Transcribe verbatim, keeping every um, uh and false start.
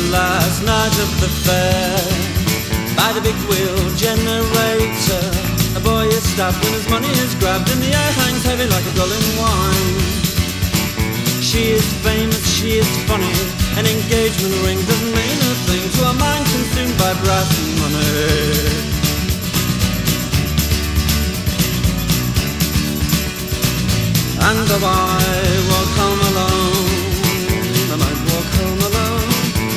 last night of the fair. By the big wheel generator, a boy is stopped when his money is grabbed, and the air hangs heavy like a gull in wine. She is famous, she is funny, an engagement ring doesn't mean a thing to a mind consumed by brass and money. And the wine